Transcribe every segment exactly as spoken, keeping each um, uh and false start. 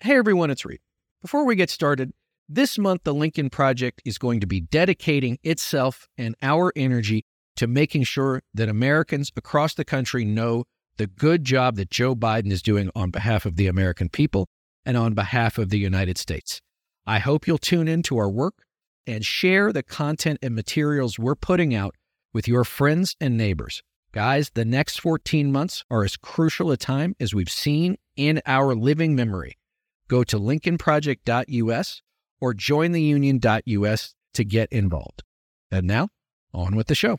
Hey everyone, it's Reed. Before we get started, this month the Lincoln Project is going to be dedicating itself and our energy to making sure that Americans across the country know the good job that Joe Biden is doing on behalf of the American people and on behalf of the United States. I hope you'll tune in to our work and share the content and materials we're putting out with your friends and neighbors. Guys, the next fourteen months are as crucial a time as we've seen in our living memory. Go to lincoln project dot U S or join the union dot U S to get involved. And now, on with the show.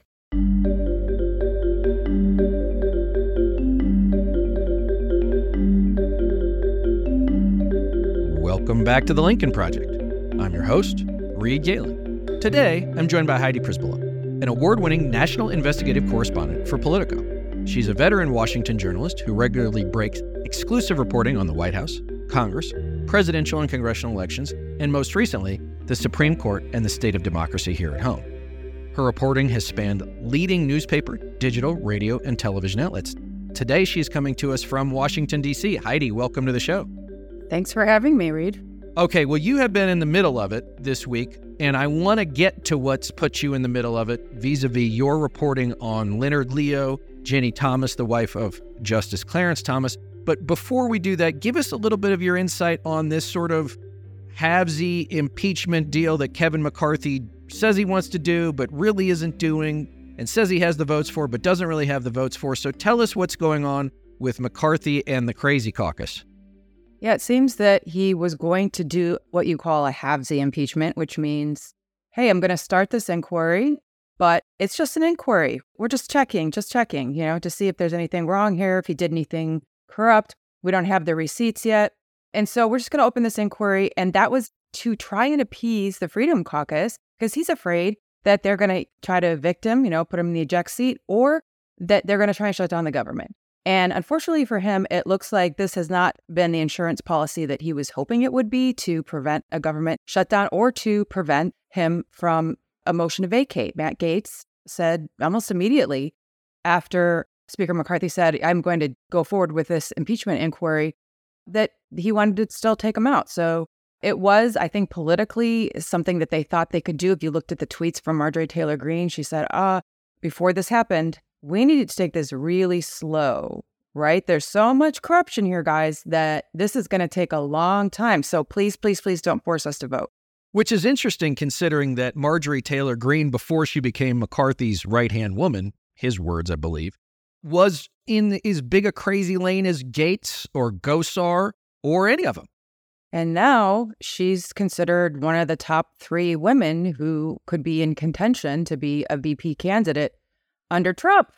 Welcome back to the Lincoln Project. I'm your host, Reed Galen. Today, I'm joined by Heidi Przybyla, an award-winning national investigative correspondent for Politico. She's a veteran Washington journalist who regularly breaks exclusive reporting on the White House, Congress, presidential and congressional elections, and most recently, the Supreme Court and the state of democracy here at home. Her reporting has spanned leading newspaper, digital, radio, and television outlets. Today, she's coming to us from Washington, D C. Heidi, welcome to the show. Thanks for having me, Reed. Okay, well, you have been in the middle of it this week, and I want to get to what's put you in the middle of it vis-a-vis your reporting on Leonard Leo, Ginni Thomas, the wife of Justice Clarence Thomas. But before we do that, give us a little bit of your insight on this sort of halvesy impeachment deal that Kevin McCarthy says he wants to do, but really isn't doing, and says he has the votes for, but doesn't really have the votes for. So tell us what's going on with McCarthy and the Crazy Caucus. Yeah, it seems that he was going to do what you call a halvesy impeachment, which means, hey, I'm going to start this inquiry, but it's just an inquiry. We're just checking, just checking, you know, to see if there's anything wrong here, if he did anything corrupt. We don't have the receipts yet. And so we're just going to open this inquiry. And that was to try and appease the Freedom Caucus because he's afraid that they're going to try to evict him, you know, put him in the eject seat, or that they're going to try and shut down the government. And unfortunately for him, it looks like this has not been the insurance policy that he was hoping it would be to prevent a government shutdown or to prevent him from a motion to vacate. Matt Gaetz said almost immediately after Speaker McCarthy said, I'm going to go forward with this impeachment inquiry, that he wanted to still take him out. So it was, I think, politically something that they thought they could do. If you looked at the tweets from Marjorie Taylor Greene, she said, ah, before this happened, we needed to take this really slow, right? There's so much corruption here, guys, that this is going to take a long time. So please, please, please don't force us to vote. Which is interesting considering that Marjorie Taylor Greene, before she became McCarthy's right-hand woman, his words, I believe, was in as big a crazy lane as Gaetz or Gosar or any of them. And now she's considered one of the top three women who could be in contention to be a V P candidate under Trump.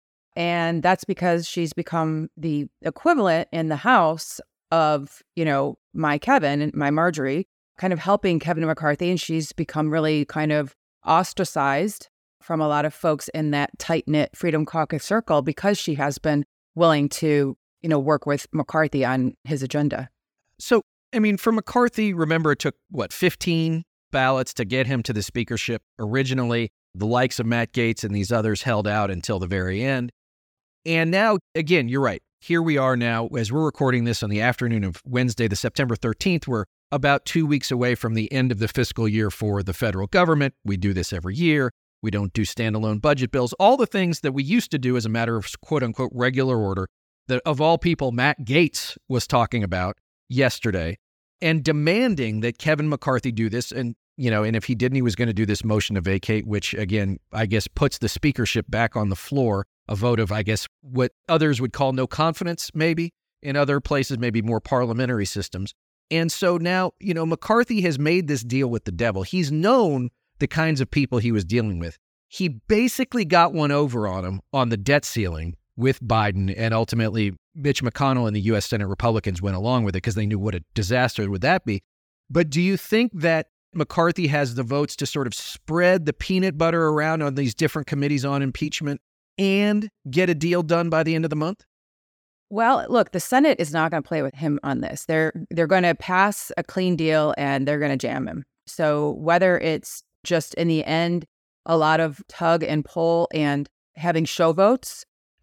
And that's because she's become the equivalent in the House of, you know, my Kevin and my Marjorie, kind of helping Kevin McCarthy. And she's become really kind of ostracized from a lot of folks in that tight-knit Freedom Caucus circle because she has been willing to, you know, work with McCarthy on his agenda. So, I mean, for McCarthy, remember it took, what, fifteen ballots to get him to the speakership originally. The likes of Matt Gaetz and these others held out until the very end. And now, again, you're right. Here we are now, as we're recording this on the afternoon of Wednesday, the September thirteenth, we're about two weeks away from the end of the fiscal year for the federal government. We do this every year. We don't do standalone budget bills, all the things that we used to do as a matter of quote unquote regular order that of all people, Matt Gaetz was talking about yesterday and demanding that Kevin McCarthy do this. And, you know, and if he didn't, he was going to do this motion to vacate, which again, I guess puts the speakership back on the floor, a vote of, I guess, what others would call no confidence, maybe in other places, maybe more parliamentary systems. And so now, you know, McCarthy has made this deal with the devil. He's known the kinds of people he was dealing with. He basically got one over on him on the debt ceiling with Biden, and ultimately Mitch McConnell and the U S Senate Republicans went along with it because they knew what a disaster would that be. But do you think that McCarthy has the votes to sort of spread the peanut butter around on these different committees on impeachment and get a deal done by the end of the month? Well, look, the Senate is not going to play with him on this. They're they're going to pass a clean deal and they're going to jam him. So whether it's just in the end, a lot of tug and pull and having show votes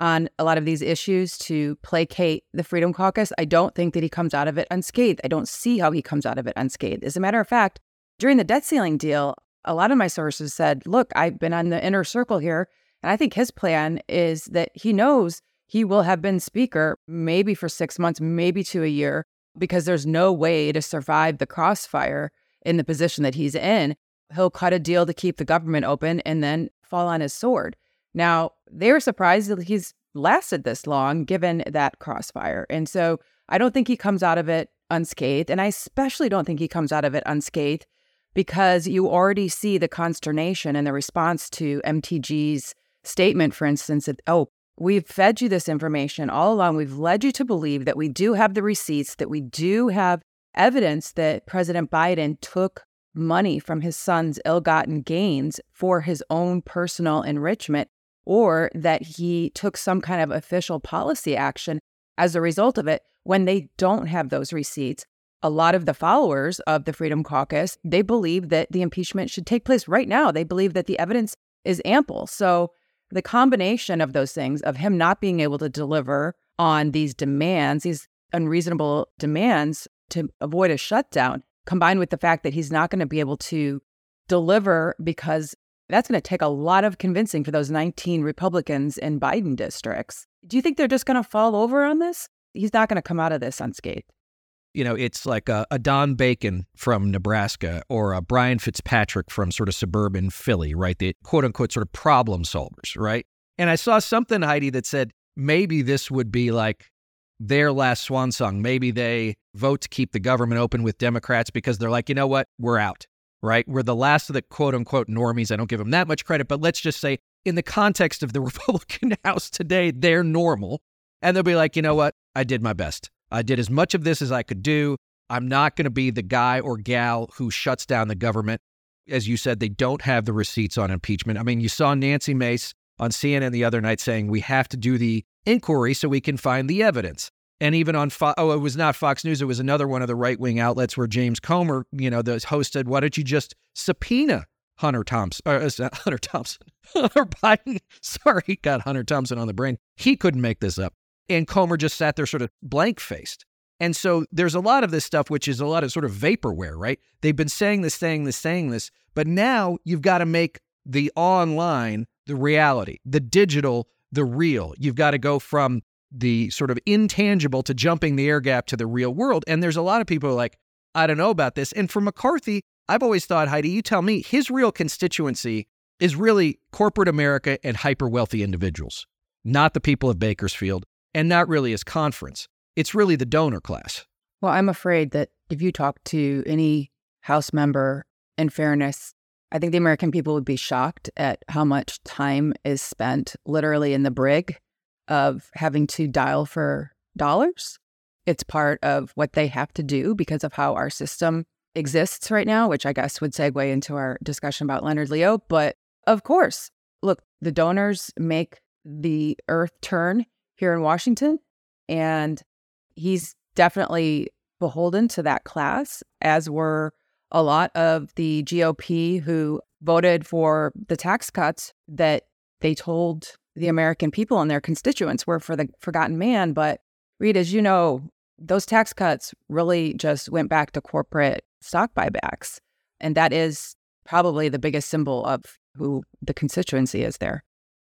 on a lot of these issues to placate the Freedom Caucus. I don't think that he comes out of it unscathed. I don't see how he comes out of it unscathed. As a matter of fact, during the debt ceiling deal, a lot of my sources said, look, I've been on the inner circle here, and I think his plan is that he knows he will have been speaker maybe for six months, maybe to a year, because there's no way to survive the crossfire in the position that he's in. He'll cut a deal to keep the government open and then fall on his sword. Now, they were surprised that he's lasted this long, given that crossfire. And so I don't think he comes out of it unscathed. And I especially don't think he comes out of it unscathed because you already see the consternation and the response to M T G's statement, for instance, that, oh, we've fed you this information all along. We've led you to believe that we do have the receipts, that we do have evidence that President Biden took money from his son's ill-gotten gains for his own personal enrichment, or that he took some kind of official policy action as a result of it, when they don't have those receipts. A lot of the followers of the Freedom Caucus, they believe that the impeachment should take place right now. They believe that the evidence is ample. So the combination of those things, of him not being able to deliver on these demands, these unreasonable demands to avoid a shutdown, combined with the fact that he's not going to be able to deliver because that's going to take a lot of convincing for those nineteen Republicans in Biden districts. Do you think they're just going to fall over on this? He's not going to come out of this unscathed. You know, it's like a, a Don Bacon from Nebraska or a Brian Fitzpatrick from sort of suburban Philly, right? The quote unquote sort of problem solvers, right? And I saw something, Heidi, that said maybe this would be like their last swan song. Maybe they vote to keep the government open with Democrats because they're like, you know what? We're out, right? We're the last of the quote unquote normies. I don't give them that much credit, but let's just say in the context of the Republican House today, they're normal. And they'll be like, you know what? I did my best. I did as much of this as I could do. I'm not going to be the guy or gal who shuts down the government. As you said, they don't have the receipts on impeachment. I mean, you saw Nancy Mace on C N N the other night saying we have to do the inquiry so we can find the evidence. And even on, Fo- oh, it was not Fox News. It was another one of the right-wing outlets where James Comer, you know, the host said, why don't you just subpoena Hunter Thompson, or uh, Hunter Thompson, Hunter Biden? Sorry, got Hunter Thompson on the brain. He couldn't make this up. And Comer just sat there sort of blank-faced. And so there's a lot of this stuff, which is a lot of sort of vaporware, right? They've been saying this, saying this, saying this, but now you've got to make the online the reality, the digital the real. You've got to go from the sort of intangible to jumping the air gap to the real world. And there's a lot of people who are like, I don't know about this. And for McCarthy, I've always thought, Heidi, you tell me, his real constituency is really corporate America and hyper-wealthy individuals, not the people of Bakersfield, and not really his conference. It's really the donor class. Well, I'm afraid that if you talk to any House member, in fairness, I think the American people would be shocked at how much time is spent literally in the brig of having to dial for dollars. It's part of what they have to do because of how our system exists right now, which I guess would segue into our discussion about Leonard Leo. But of course, look, the donors make the earth turn here in Washington, and he's definitely beholden to that class, as were a lot of the G O P who voted for the tax cuts that they told the American people and their constituents were for the forgotten man. But Reed, as you know, those tax cuts really just went back to corporate stock buybacks. And that is probably the biggest symbol of who the constituency is there.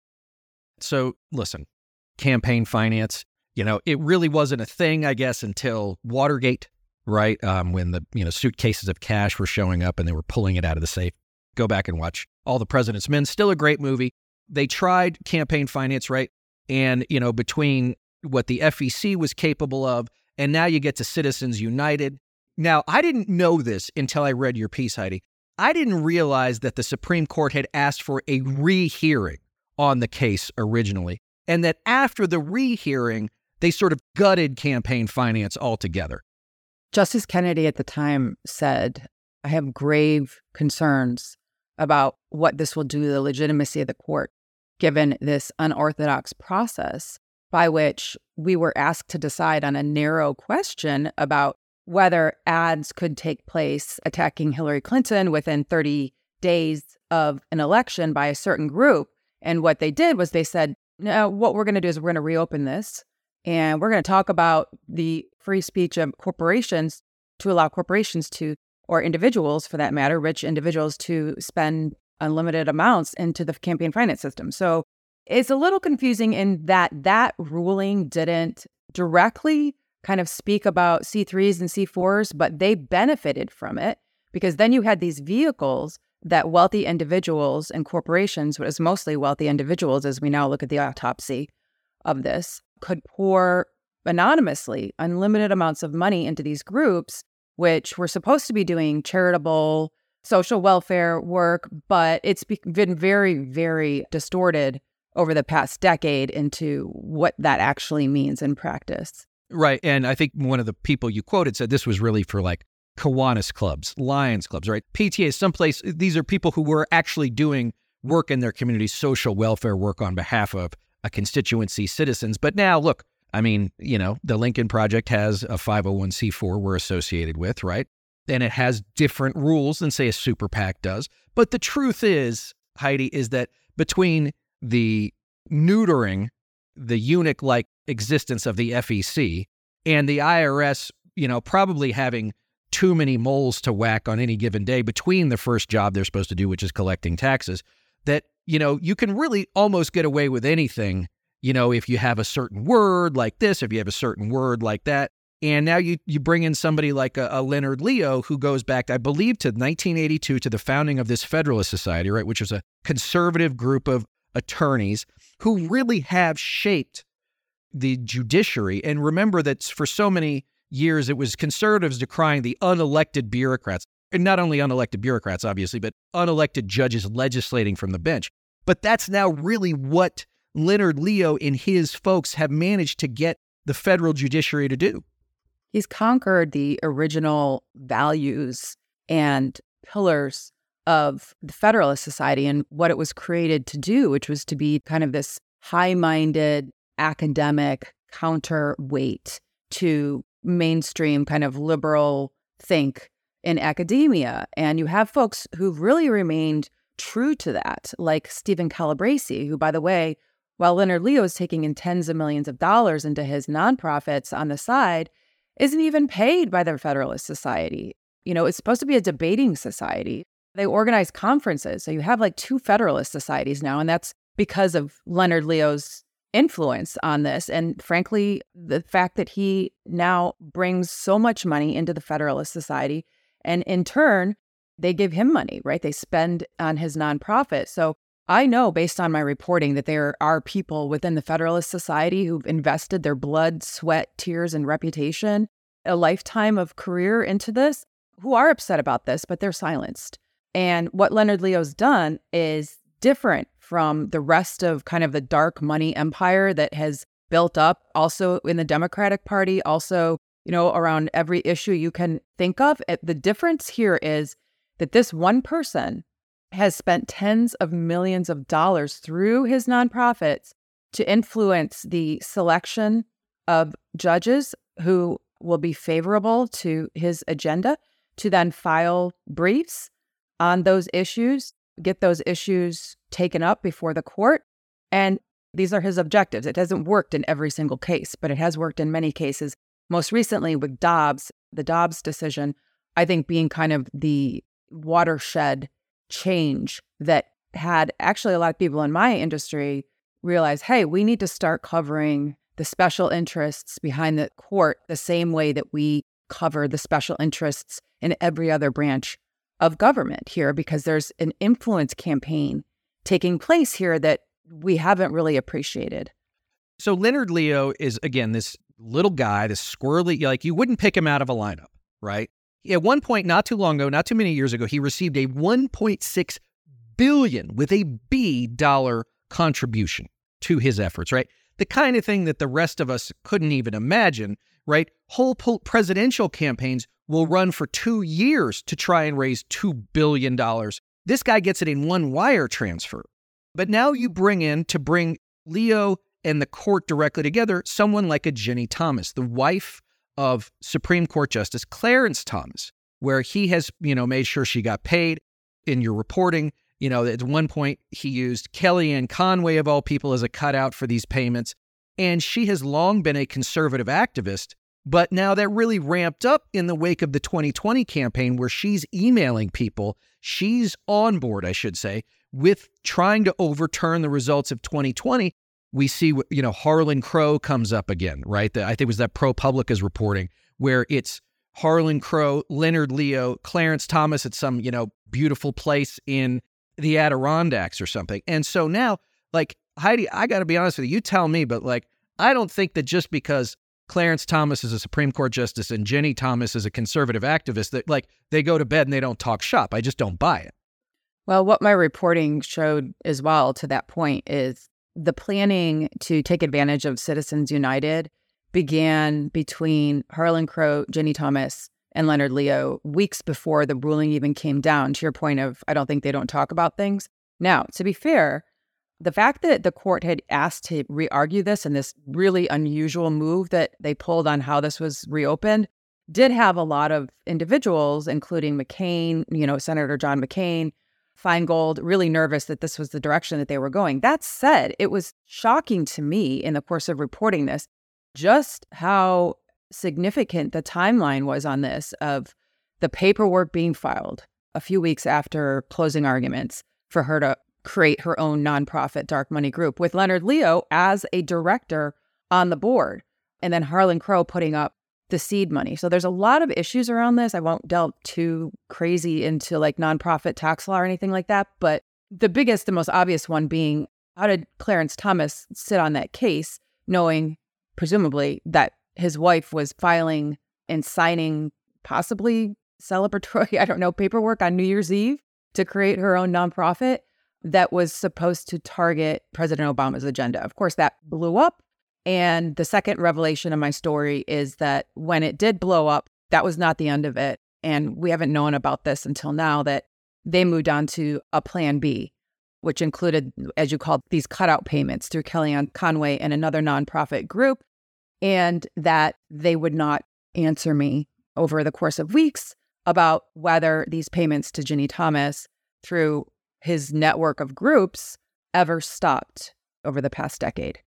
So listen, campaign finance, you know, it really wasn't a thing, I guess, until Watergate, right? Um, when the, you know, suitcases of cash were showing up and they were pulling it out of the safe. Go back and watch All the President's Men. Still a great movie. They tried campaign finance, right? And, you know, between what the F E C was capable of, and now you get to Citizens United. Now, I didn't know this until I read your piece, Heidi. I didn't realize that the Supreme Court had asked for a rehearing on the case originally, and that after the rehearing, they sort of gutted campaign finance altogether. Justice Kennedy at the time said, I have grave concerns about what this will do to the legitimacy of the court, given this unorthodox process by which we were asked to decide on a narrow question about whether ads could take place attacking Hillary Clinton within thirty days of an election by a certain group. And what they did was they said, now what we're going to do is we're going to reopen this, and we're going to talk about the free speech of corporations to allow corporations to, or individuals for that matter, rich individuals to spend unlimited amounts into the campaign finance system. So it's a little confusing in that that ruling didn't directly kind of speak about C threes and C fours, but they benefited from it because then you had these vehicles that wealthy individuals and corporations, but it's mostly wealthy individuals as we now look at the autopsy of this, could pour anonymously unlimited amounts of money into these groups, which were supposed to be doing charitable social welfare work, but it's been very, very distorted over the past decade into what that actually means in practice. Right. And I think one of the people you quoted said this was really for like Kiwanis clubs, Lions clubs, right? P T A, someplace, these are people who were actually doing work in their community, social welfare work on behalf of a constituency, citizens. But now, look, I mean, you know, the Lincoln Project has a five oh one c four we're associated with, right? And it has different rules than, say, a super PAC does. But the truth is, Heidi, is that between the neutering, the eunuch-like existence of the F E C and the I R S, you know, probably having too many moles to whack on any given day between the first job they're supposed to do, which is collecting taxes, that, you know, you can really almost get away with anything, you know, if you have a certain word like this, if you have a certain word like that. And now you you bring in somebody like a, a Leonard Leo who goes back, I believe, to nineteen eighty-two, to the founding of this Federalist Society, right, which was a conservative group of attorneys who really have shaped the judiciary. And remember that for so many years, it was conservatives decrying the unelected bureaucrats, and not only unelected bureaucrats, obviously, but unelected judges legislating from the bench. But that's now really what Leonard Leo and his folks have managed to get the federal judiciary to do. He's conquered the original values and pillars of the Federalist Society and what it was created to do, which was to be kind of this high-minded academic counterweight to mainstream kind of liberal think in academia. And you have folks who've really remained true to that, like Stephen Calabresi, who, by the way, while Leonard Leo is taking in tens of millions of dollars into his nonprofits on the side, isn't even paid by the Federalist Society. You know, it's supposed to be a debating society. They organize conferences. So you have like two Federalist Societies now, and that's because of Leonard Leo's influence on this. And frankly, the fact that he now brings so much money into the Federalist Society, and in turn, they give him money, right? They spend on his nonprofit. So I know based on my reporting that there are people within the Federalist Society who've invested their blood, sweat, tears, and reputation, a lifetime of career into this, who are upset about this, but they're silenced. And what Leonard Leo's done is different from the rest of kind of the dark money empire that has built up also in the Democratic Party, also, you know, around every issue you can think of. The difference here is that this one person has spent tens of millions of dollars through his nonprofits to influence the selection of judges who will be favorable to his agenda, to then file briefs on those issues, get those issues taken up before the court. And these are his objectives. It hasn't worked in every single case, but it has worked in many cases. Most recently with Dobbs, the Dobbs decision, I think being kind of the watershed change that had actually a lot of people in my industry realize, hey, we need to start covering the special interests behind the court the same way that we cover the special interests in every other branch of government here, because there's an influence campaign taking place here that we haven't really appreciated. So Leonard Leo is, again, this little guy, this squirrely, like you wouldn't pick him out of a lineup, right? At one point, not too long ago, not too many years ago, he received a one point six billion with a B dollar contribution to his efforts, right? The kind of thing that the rest of us couldn't even imagine, right? Whole presidential campaigns will run for two years to try and raise two billion dollars. This guy gets it in one wire transfer. But now you bring in, to bring Leo and the court directly together, someone like a Ginny Thomas, the wife of Supreme Court Justice Clarence Thomas, where he has, you know, made sure she got paid in your reporting. You know, at one point he used Kellyanne Conway, of all people, as a cutout for these payments. And she has long been a conservative activist, but now that really ramped up in the wake of the twenty twenty campaign, where she's emailing people. She's on board, I should say, with trying to overturn the results of twenty twenty. We see, you know, Harlan Crow comes up again, right? The, I think it was that ProPublica's reporting, where it's Harlan Crow, Leonard Leo, Clarence Thomas at some, you know, beautiful place in the Adirondacks or something. And so now, like, Heidi, I got to be honest with you, you tell me, but like, I don't think that just because Clarence Thomas is a Supreme Court justice and Jenny Thomas is a conservative activist, that like they go to bed and they don't talk shop. I just don't buy it. Well, what my reporting showed as well to that point is the planning to take advantage of Citizens United began between Harlan Crow, Jenny Thomas, and Leonard Leo weeks before the ruling even came down, to your point of, I don't think they don't talk about things. Now, to be fair, the fact that the court had asked to re-argue this and this really unusual move that they pulled on how this was reopened did have a lot of individuals, including McCain, you know, Senator John McCain, Feingold, really nervous that this was the direction that they were going. That said, it was shocking to me in the course of reporting this, just how significant the timeline was on this, of the paperwork being filed a few weeks after closing arguments for her to create her own nonprofit dark money group with Leonard Leo as a director on the board, and then Harlan Crow putting up the seed money. So there's a lot of issues around this. I won't delve too crazy into like nonprofit tax law or anything like that, but the biggest, the most obvious one being, how did Clarence Thomas sit on that case knowing presumably that his wife was filing and signing possibly celebratory, I don't know, paperwork on New Year's Eve to create her own nonprofit that was supposed to target President Obama's agenda? Of course, that blew up. And the second revelation of my story is that when it did blow up, that was not the end of it. And we haven't known about this until now, that they moved on to a plan B, which included, as you called, these cutout payments through Kellyanne Conway and another nonprofit group, and that they would not answer me over the course of weeks about whether these payments to Ginny Thomas through his network of groups ever stopped over the past decade.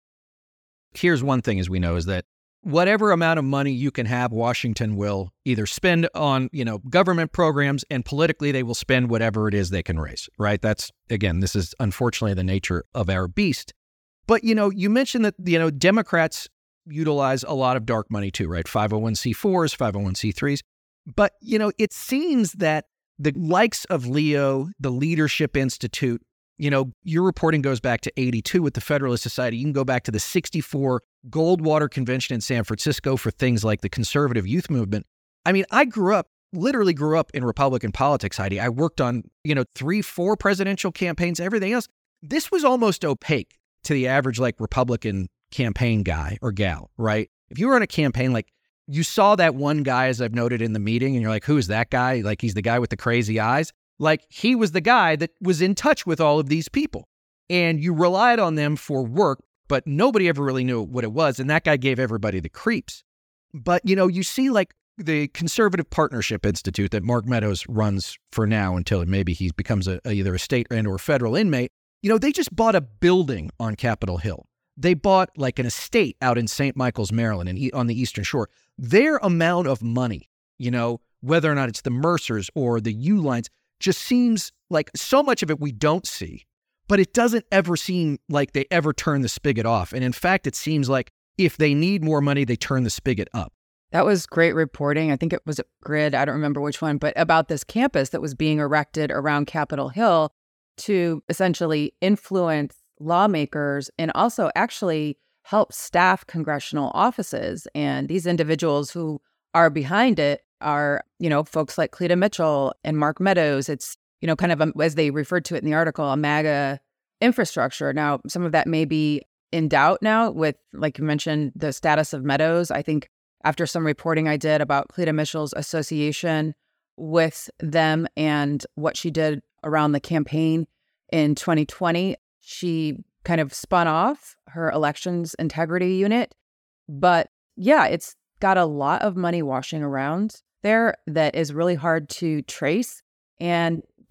Here's one thing, as we know, is that whatever amount of money you can have, Washington will either spend on, you know, government programs, and politically they will spend whatever it is they can raise, right? That's, again, this is unfortunately the nature of our beast. But, you know, you mentioned that, you know, Democrats utilize a lot of dark money too, right? five oh one c fours, five oh one c threes. But, you know, it seems that the likes of Leo, the Leadership Institute, you know, your reporting goes back to eighty-two with the Federalist Society. You can go back to the sixty-four Goldwater Convention in San Francisco for things like the conservative youth movement. I mean, I grew up, literally grew up in Republican politics, Heidi. I worked on, you know, three, four presidential campaigns, everything else. This was almost opaque to the average, like, Republican campaign guy or gal, right? If you were on a campaign, like, you saw that one guy, as I've noted in the meeting, and you're like, who is that guy? Like, he's the guy with the crazy eyes. Like, he was the guy that was in touch with all of these people, and you relied on them for work, but nobody ever really knew what it was. And that guy gave everybody the creeps. But, you know, you see like the Conservative Partnership Institute that Mark Meadows runs for now until maybe he becomes a, either a state and or federal inmate. You know, they just bought a building on Capitol Hill. They bought like an estate out in Saint Michael's, Maryland, and on the Eastern Shore. Their amount of money, you know, whether or not it's the Mercers or the U-Lines, just seems like so much of it we don't see, but it doesn't ever seem like they ever turn the spigot off. And in fact, it seems like if they need more money, they turn the spigot up. That was great reporting. I think it was a Grid, I don't remember which one, but about this campus that was being erected around Capitol Hill to essentially influence lawmakers and also actually help staff congressional offices. And these individuals who are behind it are, you know, folks like Cleta Mitchell and Mark Meadows. It's, you know, kind of, a, as they referred to it in the article, a MAGA infrastructure. Now, some of that may be in doubt now with, like you mentioned, the status of Meadows. I think after some reporting I did about Cleta Mitchell's association with them and what she did around the campaign in twenty twenty, she kind of spun off her elections integrity unit. But yeah, it's got a lot of money washing around there that is really hard to trace. And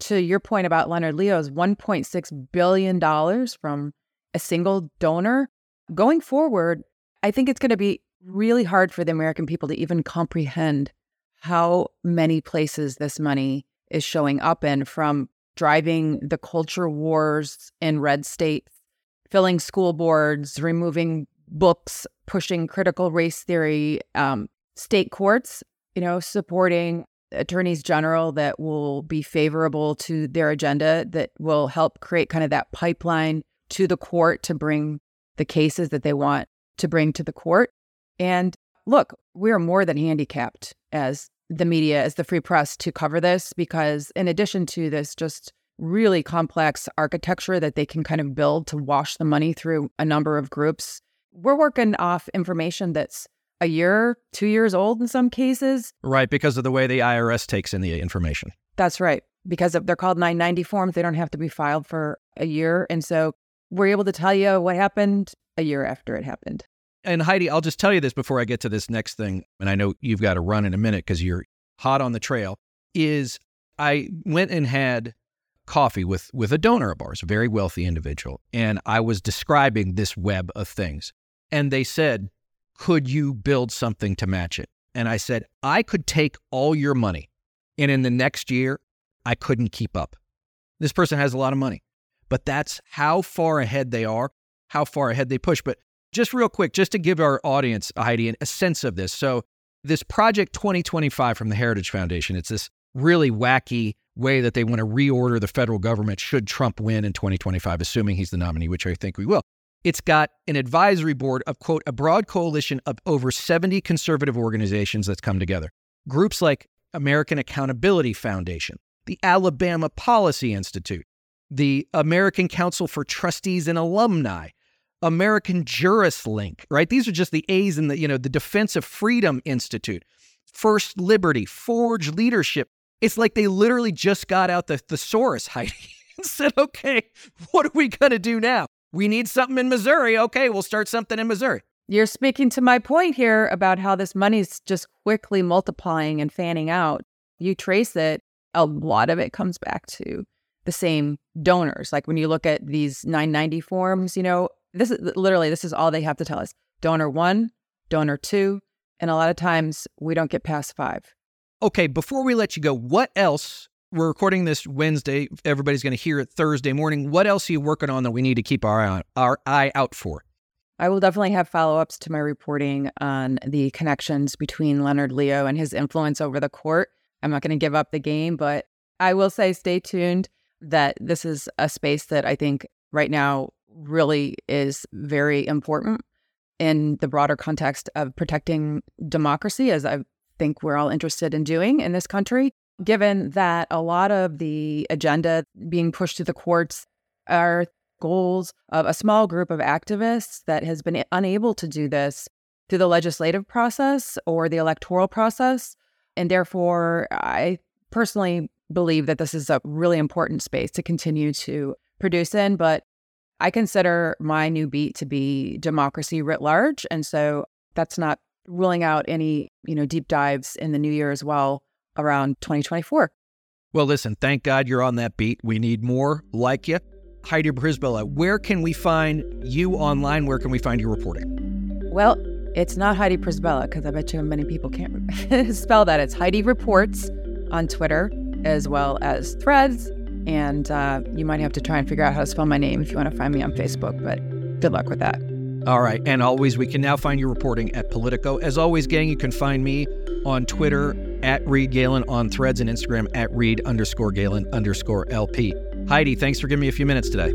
to your point about Leonard Leo's one point six billion dollars from a single donor, going forward, I think it's going to be really hard for the American people to even comprehend how many places this money is showing up in, from driving the culture wars in red states, filling school boards, removing books, pushing critical race theory, um, state courts, you know, supporting attorneys general that will be favorable to their agenda, that will help create kind of that pipeline to the court to bring the cases that they want to bring to the court. And look, we are more than handicapped as the media, as the free press, to cover this, because in addition to this just really complex architecture that they can kind of build to wash the money through a number of groups, we're working off information that's a year, two years old in some cases. Right, because of the way the I R S takes in the information. That's right. Because if they're called nine ninety forms, they don't have to be filed for a year. And so we're able to tell you what happened a year after it happened. And Heidi, I'll just tell you this before I get to this next thing, and I know you've got to run in a minute because you're hot on the trail, is I went and had coffee with, with a donor of ours, a very wealthy individual, and I was describing this web of things. And they said, could you build something to match it? And I said, I could take all your money, and in the next year, I couldn't keep up. This person has a lot of money, but that's how far ahead they are, how far ahead they push. But just real quick, just to give our audience, Heidi, a sense of this. So this Project twenty twenty-five from the Heritage Foundation, it's this really wacky way that they want to reorder the federal government should Trump win in twenty twenty-five, assuming he's the nominee, which I think we will. It's got an advisory board of, quote, a broad coalition of over seventy conservative organizations that's come together. Groups like American Accountability Foundation, the Alabama Policy Institute, the American Council for Trustees and Alumni, American Jurist Link, right? These are just the A's in the, you know, the Defense of Freedom Institute, First Liberty, Forge Leadership. It's like they literally just got out the thesaurus, Heidi, and said, okay, what are we going to do now? We need something in Missouri. Okay, we'll start something in Missouri. You're speaking to my point here about how this money's just quickly multiplying and fanning out. You trace it, a lot of it comes back to the same donors. Like when you look at these nine ninety forms, you know, this is literally, this is all they have to tell us. Donor one, donor two, and a lot of times we don't get past five. Okay, before we let you go, what else, we're recording this Wednesday, everybody's going to hear it Thursday morning. What else are you working on that we need to keep our eye, on, our eye out for? I will definitely have follow-ups to my reporting on the connections between Leonard Leo and his influence over the court. I'm not going to give up the game, but I will say stay tuned that this is a space that I think right now really is very important in the broader context of protecting democracy, as I think we're all interested in doing in this country, given that a lot of the agenda being pushed to the courts are goals of a small group of activists that has been unable to do this through the legislative process or the electoral process. And therefore, I personally believe that this is a really important space to continue to produce in. But I consider my new beat to be democracy writ large. And so that's not ruling out any, you know, deep dives in the new year as well around twenty twenty-four. Well, listen, thank God you're on that beat. We need more like you. Heidi Przybyla, where can we find you online? Where can we find your reporting? Well, it's not Heidi Przybyla, because I bet you many people can't spell that. It's Heidi Reports on Twitter, as well as Threads. And uh, you might have to try and figure out how to spell my name if you want to find me on Facebook, but good luck with that. All right. And always, we can now find your reporting at Politico. As always, gang, you can find me on Twitter at Reed Galen, on Threads and Instagram at Reed underscore Galen underscore L P. Heidi, thanks for giving me a few minutes today.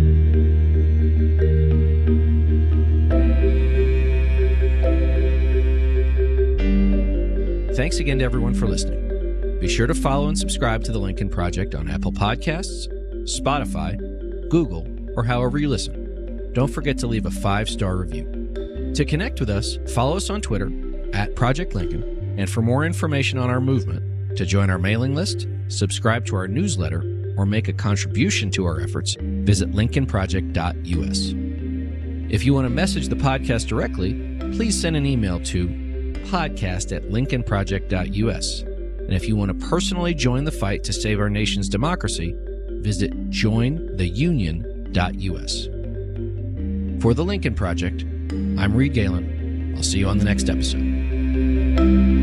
Thanks again to everyone for listening. Be sure to follow and subscribe to The Lincoln Project on Apple Podcasts, Spotify, Google, or however you listen. Don't forget to leave a five-star review. To connect with us, follow us on Twitter at Project Lincoln, and for more information on our movement, to join our mailing list, subscribe to our newsletter, or make a contribution to our efforts, visit lincoln project dot U S. If you want to message the podcast directly, please send an email to podcast at lincoln project dot U S. And if you want to personally join the fight to save our nation's democracy, visit join the union dot U S. For the Lincoln Project, I'm Reed Galen. I'll see you on the next episode.